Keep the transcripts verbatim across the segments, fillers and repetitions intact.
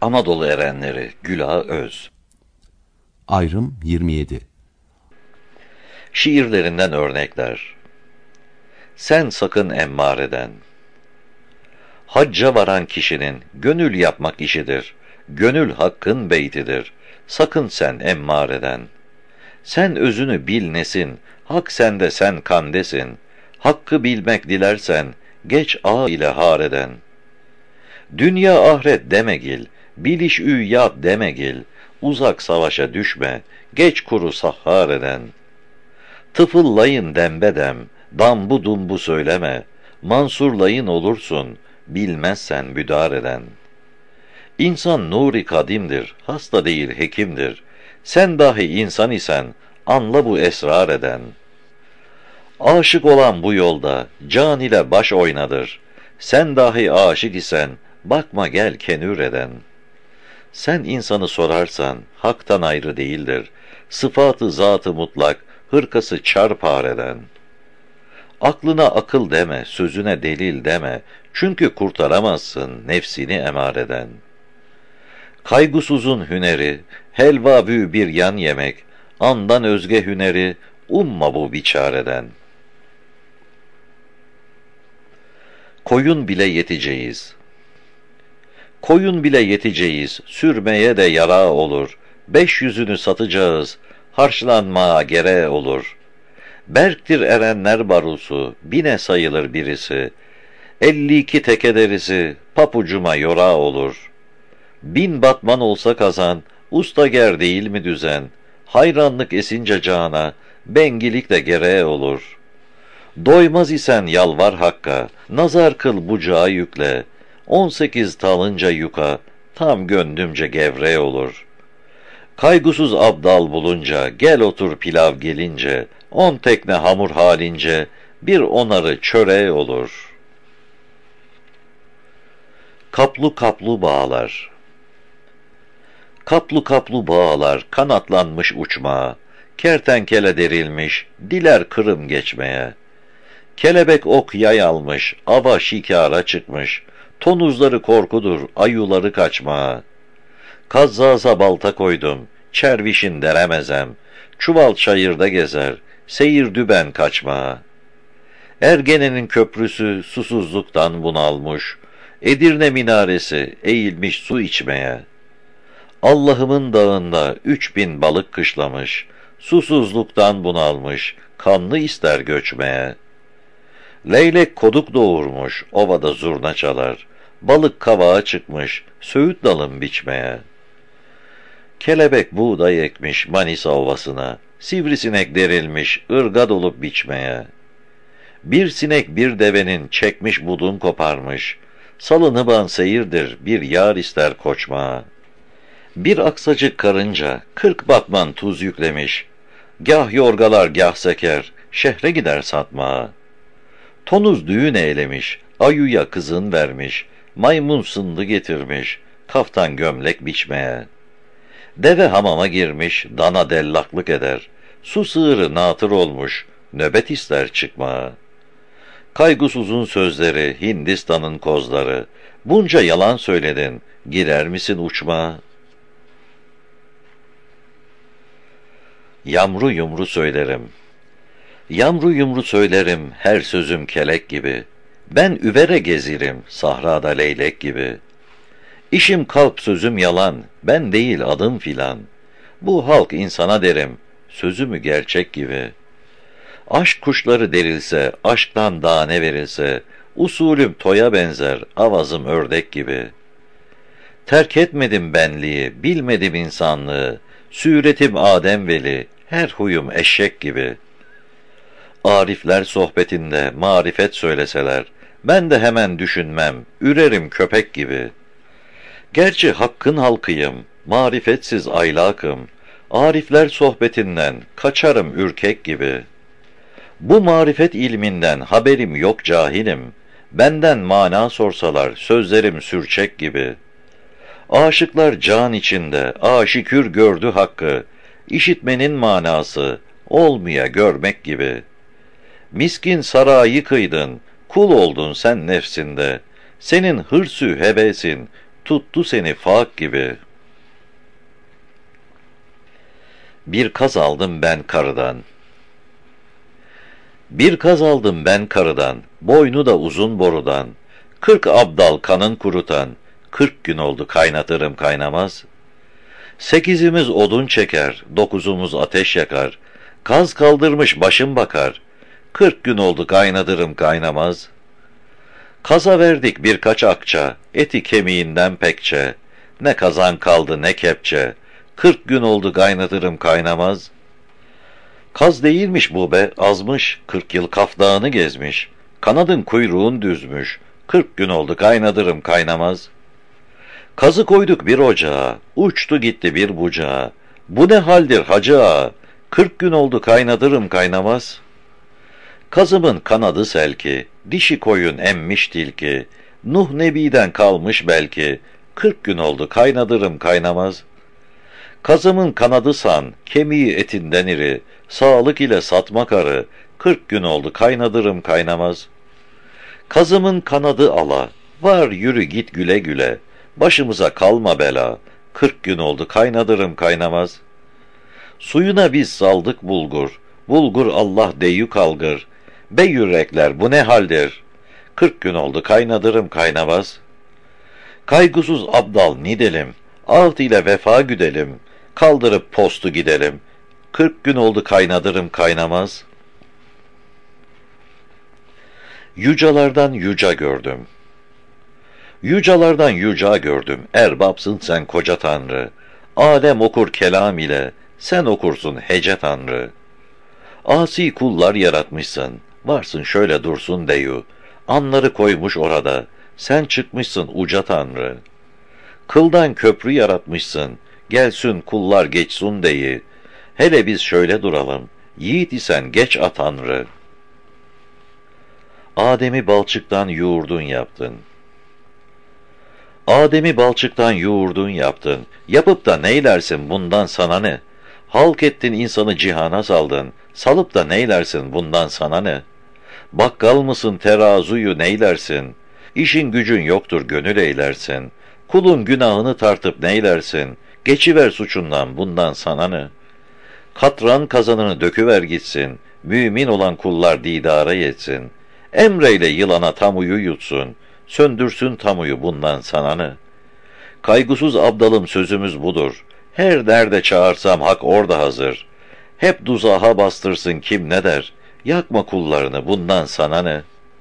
Anadolu erenleri Güla Öz. Ayrım yirmi yedi. Şiirlerinden örnekler. Sen sakın emmareden. Hacca varan kişinin gönül yapmak işidir. Gönül hakkın beytidir. Sakın sen emmareden. Sen özünü bil nesin, hak sende sen kandesin. Hakkı bilmek dilersen, geç ağ ile hareden. Dünya ahiret demegil, biliş üyyat demegil, uzak savaşa düşme, geç kuru sahhareden. Tıfıllayın dembedem, dambu dumbu söyleme, mansurlayın olursun, bilmezsen müdareden. İnsan nuri kadimdir, hasta değil hekimdir. Sen dahi insan isen, anla bu esrar eden. Aşık olan bu yolda, can ile baş oynadır. Sen dahi aşık isen, bakma gel kenür eden. Sen insanı sorarsan, haktan ayrı değildir. Sıfatı zatı mutlak, hırkası çarpar eden. Aklına akıl deme, sözüne delil deme. Çünkü kurtaramazsın nefsini emareden. Kaygısuzun hüneri, helva bü bir yan yemek. Andan özge hüneri, umma bu biçareden. Koyun bile yeteceğiz. Koyun bile yeteceğiz, sürmeye de yara olur. Beş yüzünü satacağız, harçlanmaya gere olur. Berktir erenler barusu, bine sayılır birisi. Elli iki teke derisi, papucuma yora olur. Bin batman olsa kazan, usta ger değil mi düzen? Hayranlık esince cana, bengilik de gereğe olur. Doymaz isen yalvar hakka, nazar kıl bucağı yükle. On sekiz talınca yuka, tam gönlümce gevre olur. Kaygısız abdal bulunca, gel otur pilav gelince, on tekne hamur halince, bir onarı çöreği olur. Kaplu kaplu bağlar. Kaplu kaplu bağlar, kanatlanmış uçmaya, kertenkele derilmiş, diler kırım geçmeye. Kelebek ok yay almış, ava şikara çıkmış, tonuzları korkudur, ayuları kaçmaya. Kazzaza balta koydum, çervişin deremezem, çuval çayırda gezer, seyir düben kaçmaya. Ergene'nin köprüsü susuzluktan bunalmış, Edirne minaresi eğilmiş su içmeye. Allah'ımın dağında üç bin balık kışlamış, susuzluktan bunalmış, kanlı ister göçmeye. Leylek koduk doğurmuş, ovada zurna çalar, balık kavağa çıkmış, söğüt dalın biçmeye. Kelebek buğday ekmiş Manisa ovasına, sivrisinek derilmiş, ırgat olup biçmeye. Bir sinek bir devenin çekmiş budun koparmış, salınıban seyirdir bir yar ister koçmaya. Bir aksacık karınca kırk batman tuz yüklemiş, gah yorgalar gah seker, şehre gider satmaya. Tonuz düğün eylemiş, ayuya kızın vermiş, maymun sındı getirmiş, kaftan gömlek biçmeye. Deve hamama girmiş, dana dellaklık eder, su sığırı natır olmuş, nöbet ister çıkmaya. Kaygısuzun sözleri, Hindistan'ın kozları, bunca yalan söyledin, girer misin uçmaya? Yamru yumru söylerim. Yamru yumru söylerim, her sözüm kelek gibi. Ben üvere gezirim, sahrada leylek gibi. İşim kalp sözüm yalan, ben değil adım filan. Bu halk insana derim, sözümü gerçek gibi. Aşk kuşları derilse, aşktan daha ne verilse, usulüm toya benzer, avazım ördek gibi. Terk etmedim benliği, bilmedim insanlığı, suretim Adem veli, her huyum eşek gibi. Arifler sohbetinde marifet söyleseler, ben de hemen düşünmem, ürerim köpek gibi. Gerçi hakkın halkıyım, marifetsiz aylakım, arifler sohbetinden kaçarım ürkek gibi. Bu marifet ilminden haberim yok cahilim, benden mana sorsalar sözlerim sürçek gibi. Aşıklar can içinde aşikür gördü hakkı, işitmenin manası olmaya görmek gibi. Miskin sarayı kıydın, kul oldun sen nefsinde, senin hırsü hevesin, tuttu seni fak gibi. Bir kaz aldım ben karıdan. Bir kaz aldım ben karıdan, boynu da uzun borudan. Kırk abdal kanın kurutan, kırk gün oldu kaynatırım kaynamaz. Sekizimiz odun çeker, dokuzumuz ateş yakar. Kaz kaldırmış başım bakar, kırk gün oldu kaynatırım kaynamaz. Kaza verdik birkaç akça, eti kemiğinden pekçe. Ne kazan kaldı ne kepçe, kırk gün oldu kaynatırım kaynamaz. Kaz değilmiş bu be, azmış, kırk yıl Kaf Dağı'nı gezmiş. Kanadın kuyruğun düzmüş, kırk gün oldu kaynatırım kaynamaz. Kazı koyduk bir ocağa, uçtu gitti bir bucağa. Bu ne haldir hacı ağa, kırk gün oldu kaynatırım kaynamaz. Kazımın kanadı selki, dişi koyun emmiş tilki. Nuh Nebi'den kalmış belki, kırk gün oldu kaynatırım kaynamaz. Kazımın kanadı san, kemiği etinden iri. Sağlık ile satmak arı, kırk gün oldu kaynatırım kaynamaz. Kazımın kanadı ala, var yürü git güle güle. Başımıza kalma bela, kırk gün oldu kaynatırım kaynamaz. Suyuna biz saldık bulgur, bulgur Allah deyü kalgır. Be yürekler bu ne haldir, kırk gün oldu kaynatırım kaynamaz. Kaygısız abdal nidelim, ahd ile vefa güdelim. Kaldırıp postu gidelim, kırk gün oldu kaynatırım kaynamaz. Yücalardan yüca gördüm. Yücalardan yüca gördüm, erbapsın sen koca tanrı. Alem okur kelam ile, sen okursun hece tanrı. Asi kullar yaratmışsın, varsın şöyle dursun deyu. Anları koymuş orada, sen çıkmışsın uca tanrı. Kıldan köprü yaratmışsın, gelsin kullar geçsun deyi. Hele biz şöyle duralım, yiğit isen geç a tanrı. Adem'i balçıktan yoğurdun yaptın. Adem'i balçıktan yoğurdun yaptın. Yapıp da neylersin bundan sana ne? Halk ettin insanı cihana saldın. Salıp da neylersin bundan sana ne? Bakkal mısın terazuyu neylersin? İşin gücün yoktur gönül eylersin. Kulun günahını tartıp neylersin? Geçiver suçundan bundan sana ne? Katran kazanını döküver gitsin. Mümin olan kullar didara yetsin. Emreyle yılana tamuyu yutsun. Söndürsün tamuyu bundan sana ne? Kaygısız abdalım sözümüz budur. Her derde çağırsam hak orada hazır. Hep duzaha bastırsın kim ne der? Yakma kullarını bundan sana ne?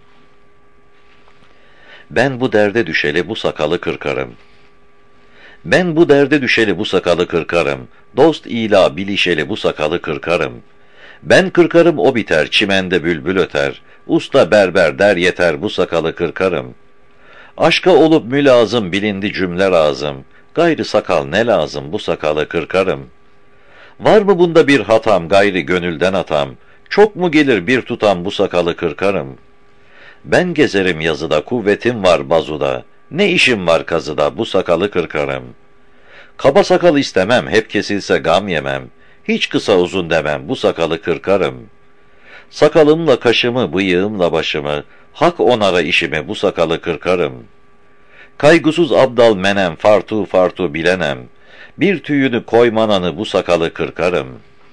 Ben bu derde düşeli bu sakalı kırkarım. Ben bu derde düşeli bu sakalı kırkarım. Dost ila bilişeli bu sakalı kırkarım. Ben kırkarım o biter, çimende bülbül öter. Usta berber der yeter bu sakalı kırkarım. Aşka olup mülazım bilindi cümle razım. Gayrı sakal ne lazım bu sakalı kırkarım. Var mı bunda bir hatam gayri gönülden atam. Çok mu gelir bir tutam bu sakalı kırkarım. Ben gezerim yazıda kuvvetim var bazuda. Ne işim var kazıda bu sakalı kırkarım. Kaba sakal istemem hep kesilse gam yemem. Hiç kısa uzun demem bu sakalı kırkarım. Sakalımla kaşımı bıyığımla başımı. Hak onara işimi bu sakalı kırkarım. Kaygısız abdal menem fartu fartu bilenem. Bir tüyünü koymananı bu sakalı kırkarım.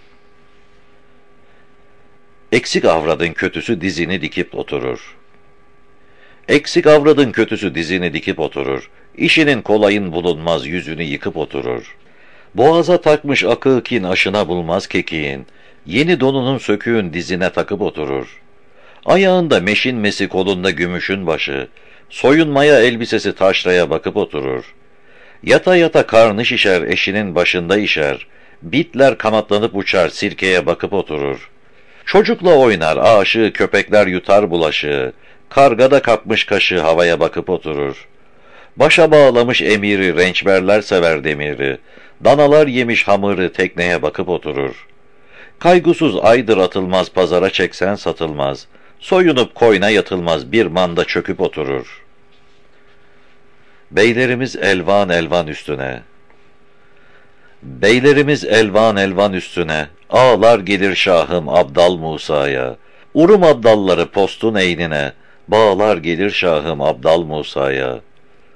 Eksik avradın kötüsü dizini dikip oturur. Eksik avradın kötüsü dizini dikip oturur. İşinin kolayın bulunmaz yüzünü yıkıp oturur. Boğaza takmış akıkin aşına bulmaz kekiğin. Yeni donunun söküğün dizine takıp oturur. Ayağında meşin mesi kolunda gümüşün başı. Soyunmaya elbisesi taşraya bakıp oturur. Yata yata karnı şişer eşinin başında işer. Bitler kanatlanıp uçar sirkeye bakıp oturur. Çocukla oynar aşığı köpekler yutar bulaşığı. Karga da kapmış kaşı havaya bakıp oturur. Başa bağlamış emiri rençberler sever demiri. Danalar yemiş hamırı tekneye bakıp oturur. Kaygısız aydır atılmaz pazara çeksen satılmaz. Soyunup koyna yatılmaz bir manda çöküp oturur. Beylerimiz elvan elvan üstüne. Beylerimiz elvan elvan üstüne. Ağlar gelir şahım Abdal Musa'ya. Urum abdalları postun eynine. Bağlar gelir şahım Abdal Musa'ya.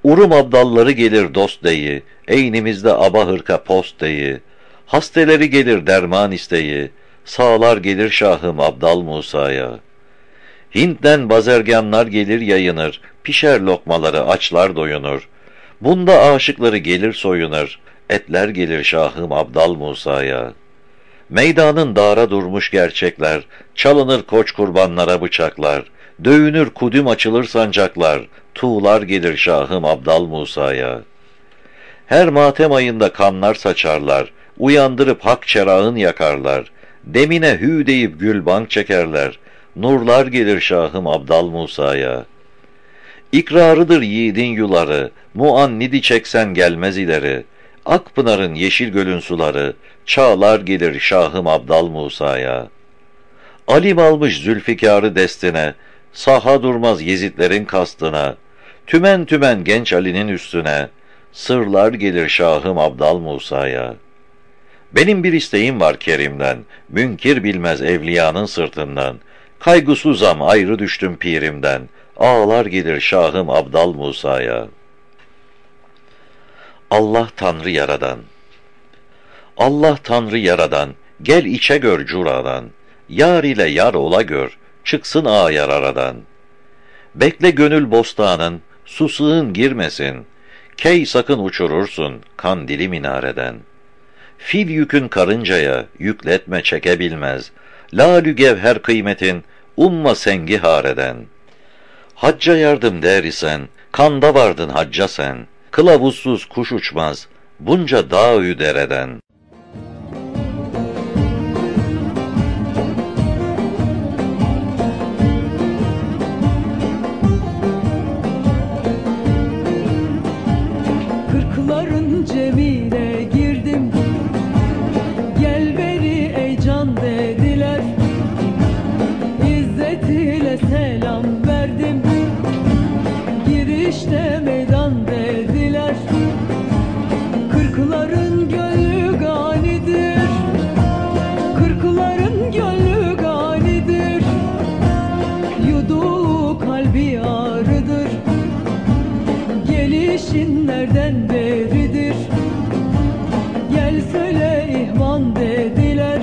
Urum abdalları gelir dost deyi, eynimizde aba hırka post deyi, hasteleri gelir derman isteyi, sağlar gelir Şahım Abdal Musa'ya. Hint'ten bazerganlar gelir yayınır, pişer lokmaları açlar doyunur. Bunda aşıkları gelir soyunur, etler gelir Şahım Abdal Musa'ya. Meydanın dara durmuş gerçekler, çalınır koç kurbanlara bıçaklar, dövünür kudüm açılır sancaklar, tuğlar gelir Şahım Abdal Musa'ya. Her matem ayında kanlar saçarlar, uyandırıp hak çerağın yakarlar, demine hü deyip gülbank çekerler, nurlar gelir Şahım Abdal Musa'ya. İkrarıdır yiğidin yuları, muannidi çeksen gelmez ileri, Akpınar'ın yeşil gölün suları, çağlar gelir Şahım Abdal Musa'ya. Alim almış Zülfikar'ı destine, saha durmaz Yezidlerin kastına, tümen tümen genç Ali'nin üstüne, sırlar gelir Şahım Abdal Musa'ya. Benim bir isteğim var Kerim'den, münkir bilmez evliyanın sırtından, kaygısuzam ayrı düştüm pirimden, ağlar gelir Şahım Abdal Musa'ya. Allah Tanrı yaradan, Allah Tanrı yaradan, gel içe gör curadan, yar ile yar ola gör, çıksın ayar aradan. Bekle gönül bostanın, su sığın girmesin, key sakın uçurursun, kandili minareden. Fil yükün karıncaya, yükletme çekebilmez, lalü gevher kıymetin, umma sengi hareden. Hacca yardım der isen, kanda vardın hacca sen, kılavuzsuz kuş uçmaz, bunca dağ-ü dereden. Kırkların cemine girdim, gel beri ey can dediler, İzzet ile selam verdim, girişte meydan dediler. Kırkların gönlü ganidir, kırkların gönlü ganidir, yuduğu kalbi ağrıdır, gelişin nereden beridir, gel söyle ihvan dediler.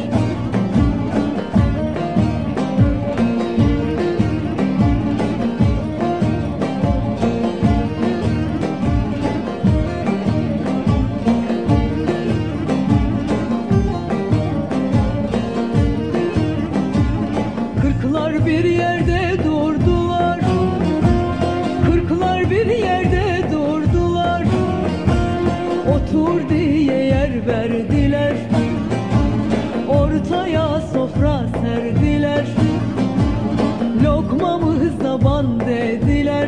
Kırklar bir yerde durdular, kırklar bir yerde durdular, otur diye yer verdiler, ortaya sofra serdiler, lokmamıza ban dediler.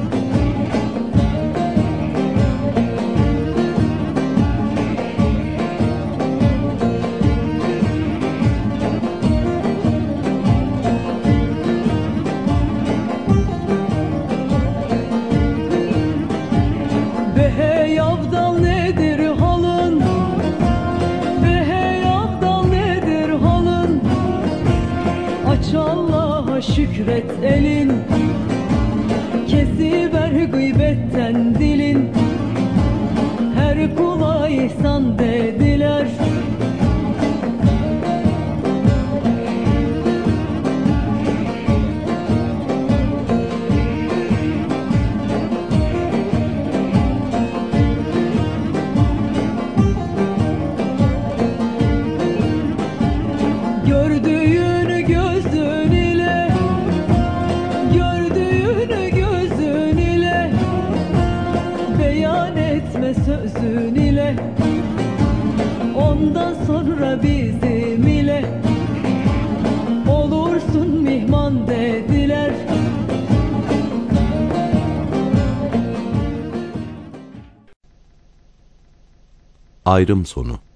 Be hey Abdal nedir halın, be hey Abdal nedir halın, aç Allah'a şükret elin, kesiver gıybetten dilin, her kula ihsan dediler. Gördüğünü gözün ile, gördüğünü gözün ile, beyan etme sözün ile, ondan sonra bizim ile, olursun mihman dediler. Ayrım sonu.